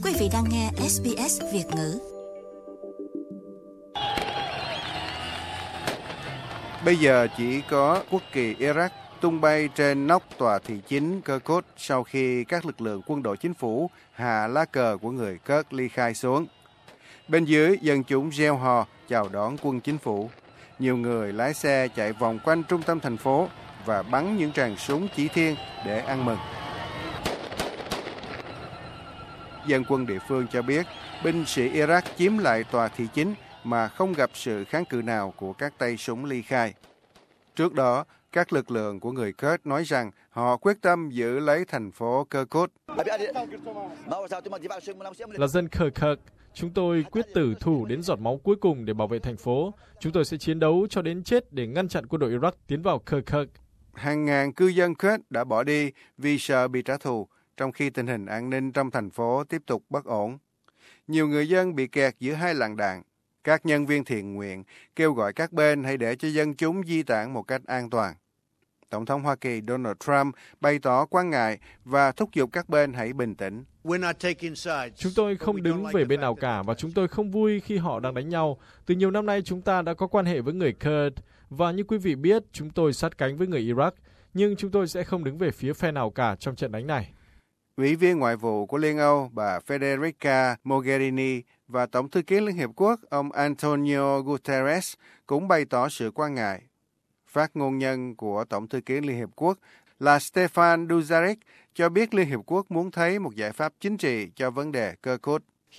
Quý vị đang nghe SBS Việt ngữ. Bây giờ chỉ có quốc kỳ Iraq tung bay trên nóc tòa thị chính Kirkuk sau khi các lực lượng quân đội chính phủ hạ lá cờ của người Kurd ly khai xuống. Bên dưới, dân chúng reo hò chào đón quân chính phủ. Nhiều người lái xe chạy vòng quanh trung tâm thành phố và bắn những tràng súng chỉ thiên để ăn mừng. Dân quân địa phương cho biết, binh sĩ Iraq chiếm lại tòa thị chính mà không gặp sự kháng cự nào của các tay súng ly khai. Trước đó, các lực lượng của người Kurd nói rằng họ quyết tâm giữ lấy thành phố Kirkuk. Là dân Kirkuk, chúng tôi quyết tử thủ đến giọt máu cuối cùng để bảo vệ thành phố. Chúng tôi sẽ chiến đấu cho đến chết để ngăn chặn quân đội Iraq tiến vào Kirkuk. Hàng ngàn cư dân Kurd đã bỏ đi vì sợ bị trả thù, trong khi tình hình an ninh trong thành phố tiếp tục bất ổn. Nhiều người dân bị kẹt giữa hai làn đạn. Các nhân viên thiện nguyện kêu gọi các bên hãy để cho dân chúng di tản một cách an toàn. Tổng thống Hoa Kỳ Donald Trump bày tỏ quan ngại và thúc giục các bên hãy bình tĩnh. Chúng tôi không đứng về bên nào cả và chúng tôi không vui khi họ đang đánh nhau. Từ nhiều năm nay chúng ta đã có quan hệ với người Kurd và như quý vị biết chúng tôi sát cánh với người Iraq, nhưng chúng tôi sẽ không đứng về phía phe nào cả trong trận đánh này. Ủy viên Ngoại vụ của Liên Âu bà Federica Mogherini và Tổng thư ký Liên Hiệp Quốc ông Antonio Guterres cũng bày tỏ sự quan ngại. Phát ngôn nhân của Tổng thư ký Liên Hiệp Quốc là Stefan Dujarric cho biết Liên Hiệp Quốc muốn thấy một giải pháp chính trị cho vấn đề Kirkuk.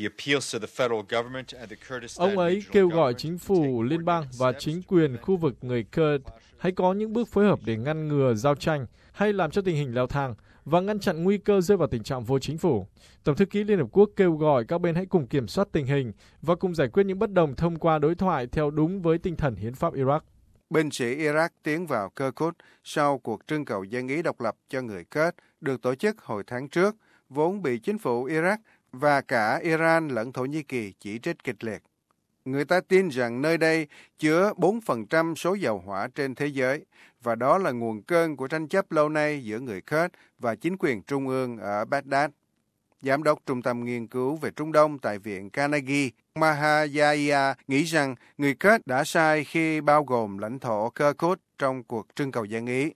Ông ấy kêu gọi chính phủ liên bang và chính quyền khu vực người Kurd hãy có những bước phối hợp để ngăn ngừa giao tranh hay làm cho tình hình leo thang và ngăn chặn nguy cơ rơi vào tình trạng vô chính phủ. Tổng thư ký Liên Hợp Quốc kêu gọi các bên hãy cùng kiểm soát tình hình và cùng giải quyết những bất đồng thông qua đối thoại theo đúng với tinh thần hiến pháp Iraq. Binh sĩ Iraq tiến vào Kirkuk sau cuộc trưng cầu dân ý độc lập cho người Kurd được tổ chức hồi tháng trước, vốn bị chính phủ Iraq và cả Iran lẫn Thổ Nhĩ Kỳ chỉ trích kịch liệt. Người ta tin rằng nơi đây chứa 4% số dầu hỏa trên thế giới, và đó là nguồn cơn của tranh chấp lâu nay giữa người Kurd và chính quyền trung ương ở Baghdad. Giám đốc Trung tâm Nghiên cứu về Trung Đông tại Viện Carnegie, Mahayaya, nghĩ rằng người Kurd đã sai khi bao gồm lãnh thổ Kirkuk trong cuộc trưng cầu dân ý.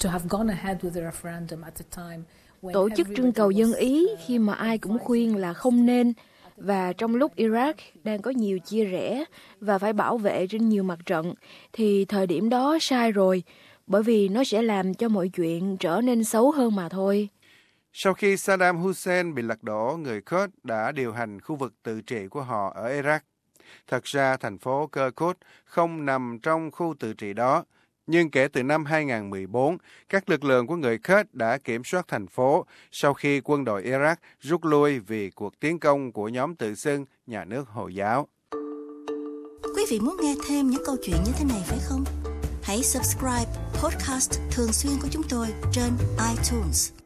Tổ chức trưng cầu dân ý khi mà ai cũng khuyên là không nên, và trong lúc Iraq đang có nhiều chia rẽ và phải bảo vệ trên nhiều mặt trận, thì thời điểm đó sai rồi, bởi vì nó sẽ làm cho mọi chuyện trở nên xấu hơn mà thôi. Sau khi Saddam Hussein bị lật đổ, người Kurd đã điều hành khu vực tự trị của họ ở Iraq. Thật ra, thành phố Kirkuk không nằm trong khu tự trị đó, nhưng kể từ năm 2014, các lực lượng của người Kurd đã kiểm soát thành phố sau khi quân đội Iraq rút lui vì cuộc tiến công của nhóm tự xưng nhà nước Hồi giáo. Quý vị muốn nghe thêm những câu chuyện như thế này phải không? Hãy subscribe podcast thường xuyên của chúng tôi trên iTunes.